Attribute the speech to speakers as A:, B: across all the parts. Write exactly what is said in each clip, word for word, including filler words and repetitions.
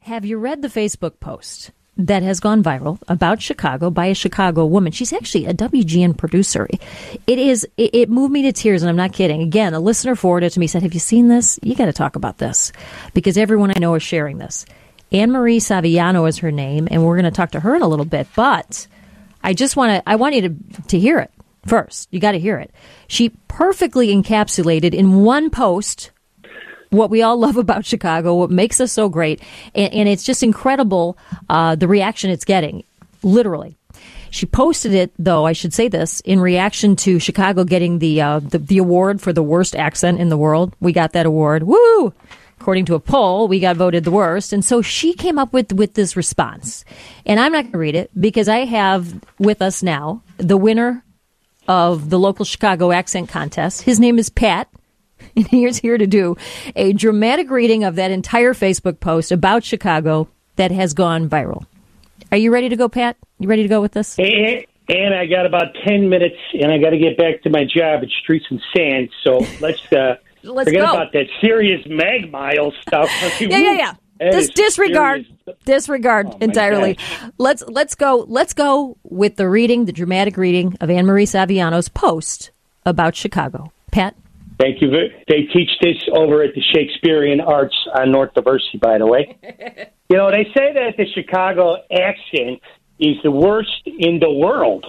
A: Have you read the Facebook post that has gone viral about Chicago by a Chicago woman? She's actually a W G N producer. It is. It, it moved me to tears, and I'm not kidding. Again, a listener forwarded it to me, said, have you seen this? You got to talk about this, because everyone I know is sharing this. Anne-Marie Saviano is her name, and we're going to talk to her in a little bit. But I just want to. I want you to to hear it first. You got to hear it. She perfectly encapsulated in one post what we all love about Chicago, what makes us so great, and, and it's just incredible, uh, the reaction it's getting, literally. She posted it, though, I should say this, in reaction to Chicago getting the, uh, the, the award for the worst accent in the world. We got that award. Woo! According to a poll, we got voted the worst. And so she came up with, with this response. And I'm not going to read it, because I have with us now the winner of the local Chicago accent contest. His name is Pat. And he's here to do a dramatic reading of that entire Facebook post about Chicago that has gone viral. Are you ready to go, Pat? You ready to go with this?
B: And, and I got about ten minutes, and I got to get back to my job at Streets and Sand. So let's, uh,
A: let's
B: forget
A: go.
B: about that serious mag mile stuff.
A: yeah, yeah, yeah. Just disregard, serious. disregard oh, entirely. Let's let's go. Let's go with the reading, the dramatic reading of Anne-Marie Saviano's post about Chicago. Pat.
B: Thank you. They teach this over at the Shakespearean Arts on North Diversity, by the way. You know, they say that the Chicago accent is the worst in the world.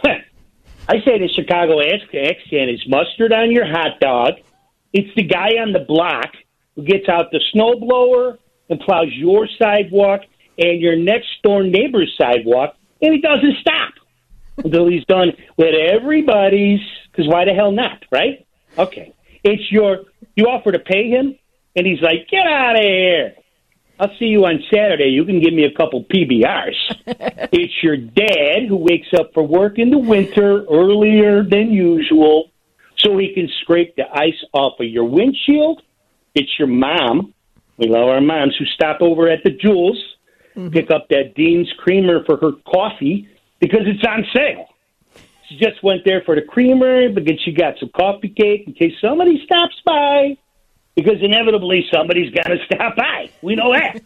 B: I say the Chicago accent is mustard on your hot dog. It's the guy on the block who gets out the snowblower and plows your sidewalk and your next-door neighbor's sidewalk, and he doesn't stop until he's done with everybody's, because why the hell not, right? Okay. It's your, you offer to pay him, and he's like, get out of here. I'll see you on Saturday. You can give me a couple P B Rs. It's your dad who wakes up for work in the winter earlier than usual so he can scrape the ice off of your windshield. It's your mom. We love our moms who stop over at the Jewels, mm-hmm. pick up that Dean's creamer for her coffee because it's on sale. She just went there for the creamer because she got some coffee cake in case somebody stops by, because inevitably somebody's got to stop by. We know that.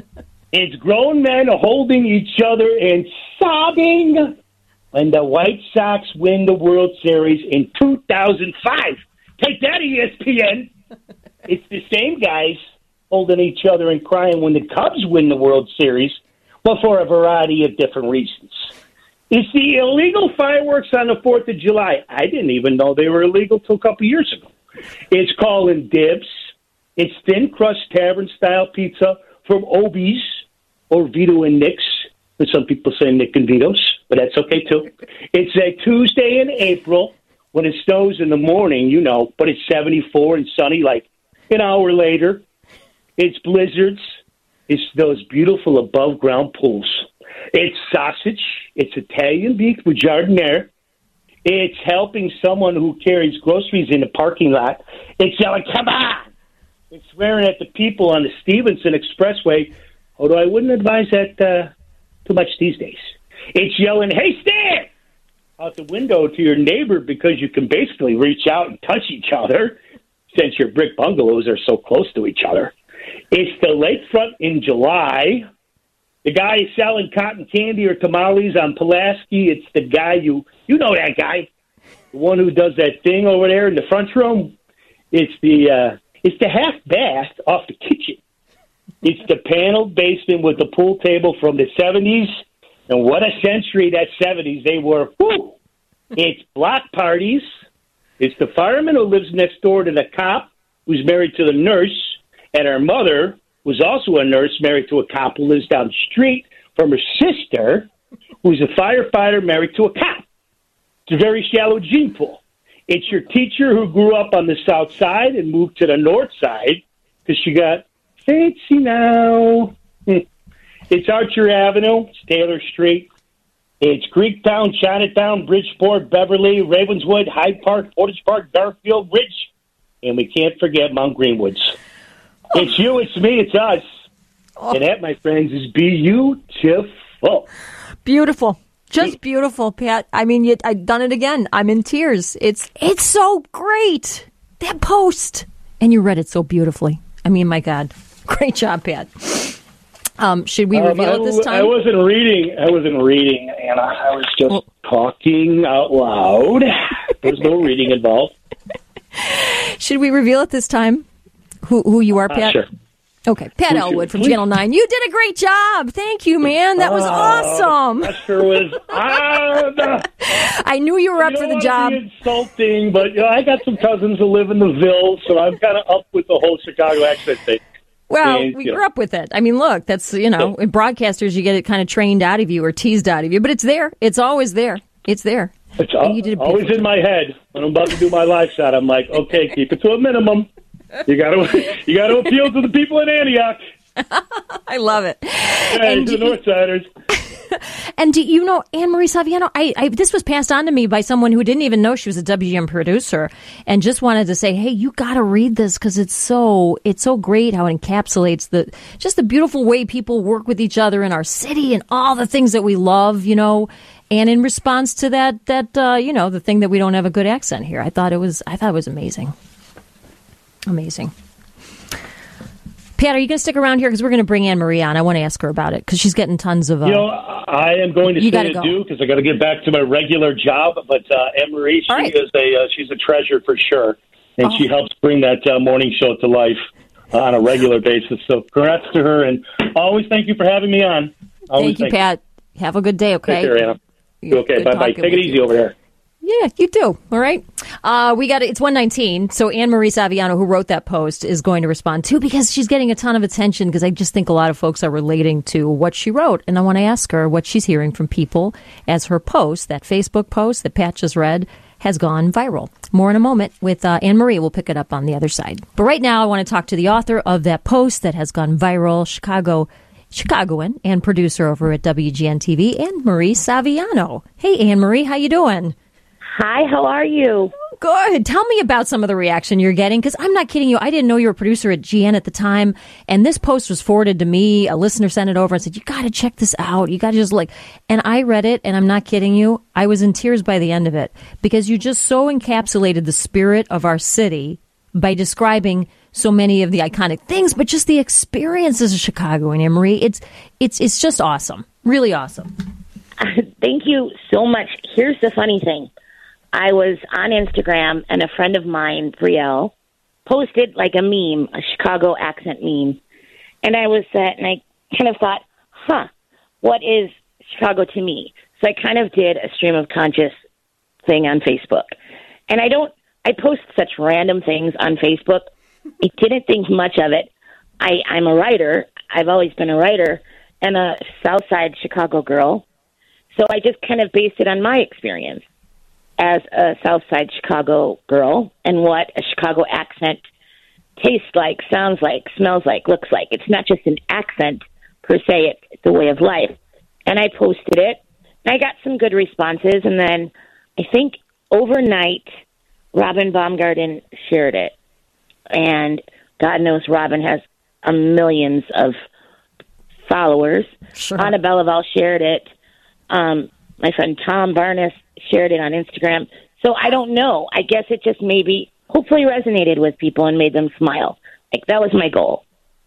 B: It's grown men holding each other and sobbing when the White Sox win the World Series in two thousand five. Take that, E S P N. It's the same guys holding each other and crying when the Cubs win the World Series, but for a variety of different reasons. It's the illegal fireworks on the fourth of July. I didn't even know they were illegal till a couple years ago. It's calling dibs. It's thin crust tavern-style pizza from Obie's or Vito and Nick's. But some people say Nick and Vito's, but that's okay, too. It's a Tuesday in April when it snows in the morning, you know, but it's seventy-four and sunny like an hour later. It's blizzards. It's those beautiful above-ground pools. It's sausage. It's Italian beef with giardiniera. It's helping someone who carries groceries in the parking lot. It's yelling, come on! It's swearing at the people on the Stevenson Expressway, although I wouldn't advise that uh, too much these days. It's yelling, hey, Stan! Out the window to your neighbor because you can basically reach out and touch each other since your brick bungalows are so close to each other. It's the lakefront in July. The guy is selling cotton candy or tamales on Pulaski. It's the guy you you know that guy, the one who does that thing over there in the front room. It's the uh, it's the half bath off the kitchen. It's the paneled basement with the pool table from the seventies, and what a century that seventies they were. Whew. It's block parties. It's the fireman who lives next door to the cop who's married to the nurse, and her mother was also a nurse married to a cop who lives down the street from her sister, who's a firefighter married to a cop. It's a very shallow gene pool. It's your teacher who grew up on the south side and moved to the north side because she got fancy now. It's Archer Avenue. It's Taylor Street. It's Greektown, Chinatown, Bridgeport, Beverly, Ravenswood, Hyde Park, Portage Park, Garfield, Ridge, and we can't forget Mount Greenwoods. It's you, it's me, it's us. Oh. And that, my friends, is beautiful.
A: Beautiful. Just beautiful, Pat. I mean, you, I've done it again. I'm in tears. It's it's so great, that post. And you read it so beautifully. I mean, my God. Great job, Pat. Um, should we reveal
B: um, I,
A: it this time?
B: I wasn't reading. I wasn't reading, Anna. I was just well, talking out loud. There's no reading involved.
A: Should we reveal it this time? Who who you are, Pat?
B: Uh, sure.
A: Okay, Pat
B: Please
A: Elwood
B: do.
A: from
B: Please.
A: Channel nine. You did a great job. Thank you, man. That was
B: uh,
A: awesome.
B: That sure was. Uh,
A: I knew you were up
B: you
A: for the
B: don't
A: job.
B: want to be insulting, but you know, I got some cousins who live in the Ville, so I'm kind of up with the whole Chicago accent thing.
A: Well,
B: and,
A: we
B: you
A: grew
B: know.
A: up with it. I mean, look, that's, you know, in broadcasters, you get it kind of trained out of you or teased out of you, but it's there. It's always there. It's there.
B: It's
A: And
B: al-
A: you did a
B: always
A: beautiful
B: in my head when I'm about to do my live shot. I'm like, okay, keep it to a minimum. You got to you got to appeal to the people in Antioch.
A: I love it.
B: Hey,
A: And
B: to the
A: do you-
B: Northsiders.
A: And do you know Anne-Marie Saviano? I, I this was passed on to me by someone who didn't even know she was a W G N producer, and just wanted to say, hey, you got to read this because it's so it's so great how it encapsulates the just the beautiful way people work with each other in our city and all the things that we love, you know. And in response to that, that uh, you know, the thing that we don't have a good accent here, I thought it was I thought it was amazing, amazing. Pat, are you going to stick around here? Because we're going to bring Anne-Marie on. I want to ask her about it because she's getting tons of... Uh,
B: You know, I am going to
A: You
B: stay
A: gotta
B: to
A: go.
B: do because I got to get back to my regular job. But uh, Anne-Marie, she
A: All right.
B: is a uh, she's a treasure for sure, and
A: Oh.
B: she helps bring that uh, morning show to life uh, on a regular basis. So, congrats to her, and always thank you for having me on. Always
A: thank you, Pat. Have a good day, okay?
B: Take care, Anna.
A: You-
B: Okay,
A: good
B: bye bye.
A: talking
B: Take it
A: with
B: easy
A: you.
B: over there.
A: Yeah, you do. All right. Uh, we got it. It's one nineteen. So Anne-Marie Saviano, who wrote that post, is going to respond too because she's getting a ton of attention because I just think a lot of folks are relating to what she wrote. And I want to ask her what she's hearing from people as her post, that Facebook post that Pat just read, has gone viral. More in a moment with uh, Anne-Marie. We'll pick it up on the other side. But right now, I want to talk to the author of that post that has gone viral, Chicago Chicagoan and producer over at W G N T V, Anne-Marie Saviano. Hey, Anne-Marie, how you doing?
C: Hi, how are you?
A: Good. Tell me about some of the reaction you're getting, because I'm not kidding you. I didn't know you were a producer at G N at the time, and this post was forwarded to me. A listener sent it over and said, you got to check this out. You got to just like, and I read it, and I'm not kidding you. I was in tears by the end of it, because you just so encapsulated the spirit of our city by describing so many of the iconic things, but just the experiences of Chicago and Anne-Marie. It's, it's, it's just awesome. Really awesome.
C: Thank you so much. Here's the funny thing. I was on Instagram, and a friend of mine, Brielle, posted like a meme, a Chicago accent meme. And I was uh, and I kind of thought, huh, what is Chicago to me? So I kind of did a stream of conscious thing on Facebook. And I don't, I post such random things on Facebook. I didn't think much of it. I, I'm a writer. I've always been a writer and a South Side Chicago girl. So I just kind of based it on my experience as a South Side Chicago girl and what a Chicago accent tastes like, sounds like, smells like, looks like. It's not just an accent per se, it's a way of life. And I posted it, and I got some good responses, and then I think overnight Robin Baumgarten shared it. And God knows Robin has a millions of followers.
A: Sure.
C: Anna Belaval shared it. Um, my friend Tom Barnes shared it on Instagram. So I don't know. I guess it just maybe hopefully resonated with people and made them smile. Like, that was my goal.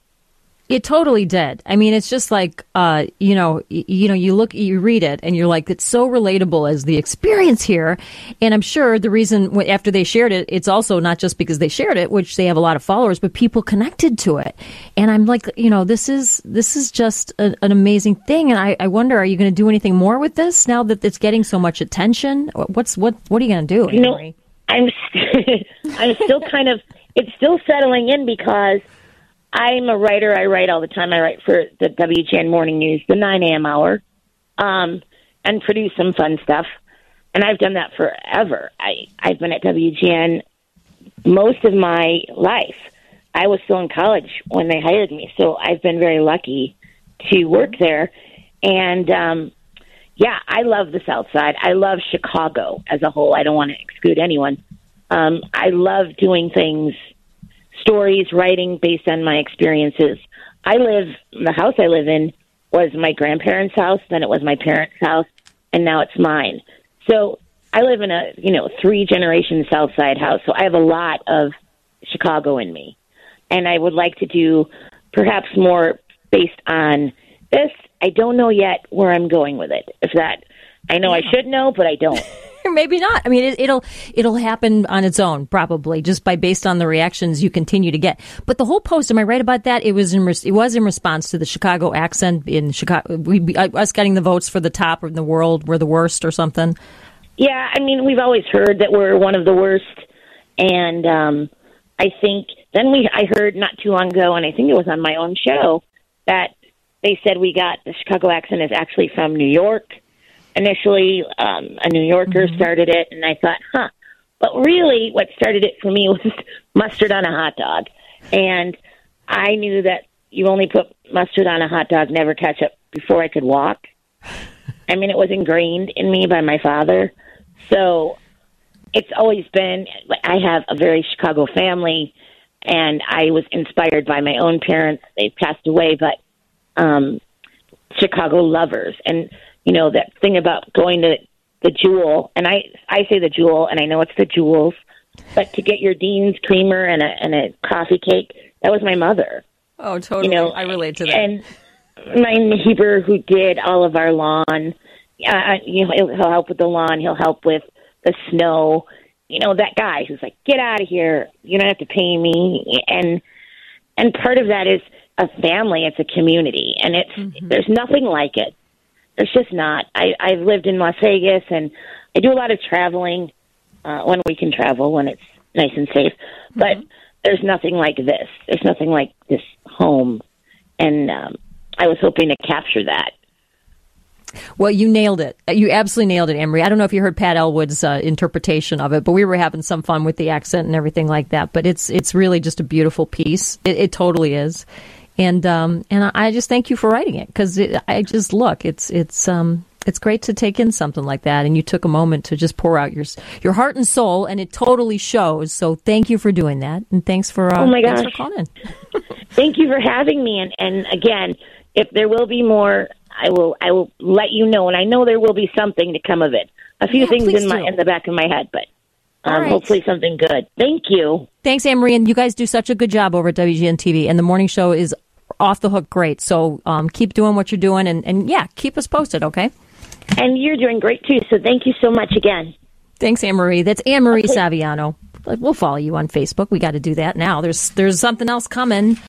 A: It totally did. I mean, it's just like, uh, you know, y- you know, you look, you read it, and you're like, it's so relatable as the experience here. And I'm sure the reason w- after they shared it, it's also not just because they shared it, which they have a lot of followers, but people connected to it. And I'm like, you know, this is this is just a, an amazing thing. And I, I wonder, are you going to do anything more with this now that it's getting so much attention? What's what What are you going to do?
C: You know,
A: Anne-Marie?
C: I'm st- I'm still kind of it's still settling in because I'm a writer. I write all the time. I write for the W G N Morning News, the nine a.m. hour, um, and produce some fun stuff. And I've done that forever. I, I've been at W G N most of my life. I was still in college when they hired me, so I've been very lucky to work there. And, um, yeah, I love the South Side. I love Chicago as a whole. I don't want to exclude anyone. Um, I love doing things, stories, writing based on my experiences. I live, the house I live in was my grandparents' house, then it was my parents' house, and now it's mine. So I live in a, you know, three-generation South Side house, so I have a lot of Chicago in me. And I would like to do perhaps more based on this. I don't know yet where I'm going with it. If that, I know yeah. I should know, but I don't.
A: Maybe not. I mean, it, it'll it'll happen on its own, probably, just by based on the reactions you continue to get. But the whole post, am I right about that? It was in res- it was in response to the Chicago accent in Chicago. We us getting the votes for the top of the world, we're the worst or something.
C: Yeah, I mean, we've always heard that we're one of the worst, and um, I think then we I heard not too long ago, and I think it was on my own show, that they said we got the Chicago accent is actually from New York. Initially, um, a New Yorker mm-hmm. started it, and I thought, huh. But really, what started it for me was mustard on a hot dog. And I knew that you only put mustard on a hot dog, never ketchup, before I could walk. I mean, it was ingrained in me by my father. So it's always been, I have a very Chicago family, and I was inspired by my own parents. They've passed away, but um, Chicago lovers. And you know, that thing about going to the Jewel, and I, I say the Jewel, and I know it's the Jewels, but to get your Dean's creamer and a, and a coffee cake, that was my mother.
A: Oh, totally. You know, I relate to that.
C: And my neighbor who did all of our lawn, uh, you know, he'll, he'll help with the lawn, he'll help with the snow. You know, that guy who's like, get out of here, you don't have to pay me. And and part of that is a family, it's a community, and it's mm-hmm. there's nothing like it. There's just not. I, I've lived in Las Vegas, and I do a lot of traveling uh, when we can travel, when it's nice and safe. But mm-hmm. there's nothing like this. There's nothing like this home. And um, I was hoping to capture that.
A: Well, you nailed it. You absolutely nailed it, Anne-Marie. I don't know if you heard Pat Elwood's uh, interpretation of it, but we were having some fun with the accent and everything like that. But it's it's really just a beautiful piece. It, it totally is. And um, and I just thank you for writing it, because I just look, it's it's um it's great to take in something like that, and you took a moment to just pour out your your heart and soul, and it totally shows. So thank you for doing that, and thanks for uh,
C: oh my gosh.
A: thanks for calling.
C: Thank you for having me, and, and again, if there will be more, I will I will let you know, and I know there will be something to come of it. A few
A: yeah,
C: things in my
A: do.
C: in the back of my head, but um,
A: right.
C: hopefully something good. Thank you.
A: Thanks, Anne-Marie, and you guys do such a good job over at W G N T V, and the morning show is off the hook great. So um, keep doing what you're doing, and, and yeah, keep us posted, okay?
C: And you're doing great, too, so thank you so much again.
A: Thanks, Anne-Marie. That's Anne-Marie
C: okay.
A: Saviano. We'll follow you on Facebook. We got to do that now. There's There's something else coming.